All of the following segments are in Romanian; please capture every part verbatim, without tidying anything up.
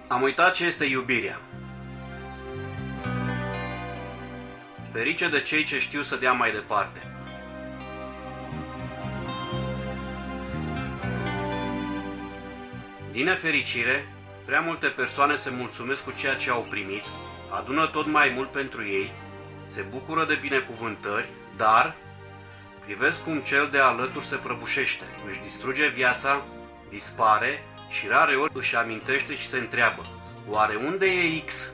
Am uitat ce este iubirea. Ferice de cei ce știu să dea mai departe. Din nefericire, prea multe persoane se mulțumesc cu ceea ce au primit, adună tot mai mult pentru ei, se bucură de binecuvântări, dar privesc cum cel de alături se prăbușește, își distruge viața, dispare și rare ori își amintește și se întreabă: oare unde e X?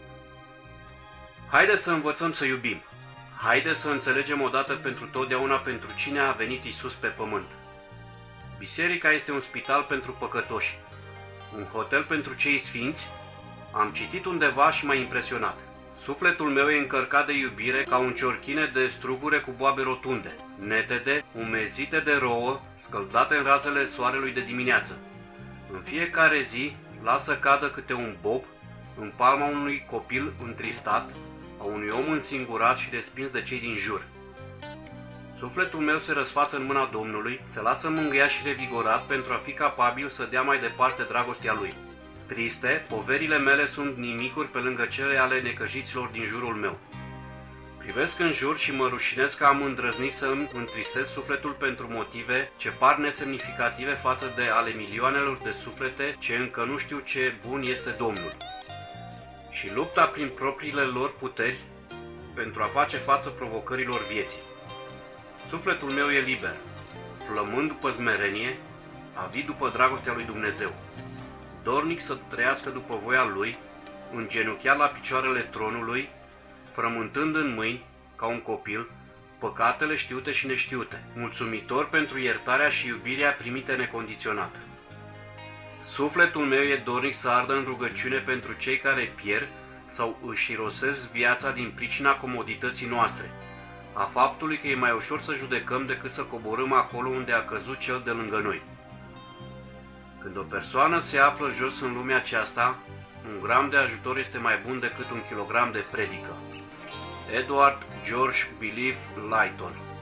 Haide să învățăm să iubim. Haide să înțelegem odată pentru totdeauna pentru cine a venit Iisus pe pământ. Biserica este un spital pentru păcătoși, un hotel pentru cei sfinți. Am citit undeva și m-a impresionat. Sufletul meu e încărcat de iubire ca un ciorchine de strugure cu boabe rotunde, netede, umezite de rouă, scăldate în razele soarelui de dimineață. În fiecare zi lasă cadă câte un bob în palma unui copil întristat, a unui om însingurat și respins de cei din jur. Sufletul meu se răsfață în mâna Domnului, se lasă mângâiat și revigorat pentru a fi capabil să dea mai departe dragostea Lui. Triste, poverile mele sunt nimicuri pe lângă cele ale necăjiților din jurul meu. Privesc în jur și mă rușinez că am îndrăznit să îmi întristez sufletul pentru motive ce par nesemnificative față de ale milioanelor de suflete ce încă nu știu ce bun este Domnul. Și lupta prin propriile lor puteri pentru a face față provocărilor vieții. Sufletul meu e liber, flămând după smerenie, avid după dragostea lui Dumnezeu, dornic să trăiască după voia Lui, îngenunchiat la picioarele tronului, frământând în mâini, ca un copil, păcatele știute și neștiute, mulțumitor pentru iertarea și iubirea primite necondiționată. Sufletul meu e dornic să ardă în rugăciune pentru cei care pierd sau își irosesc viața din pricina comodității noastre, a faptului că e mai ușor să judecăm decât să coborâm acolo unde a căzut cel de lângă noi. Când o persoană se află jos în lumea aceasta, un gram de ajutor este mai bun decât un kilogram de predică. Edward George Believe Lighton.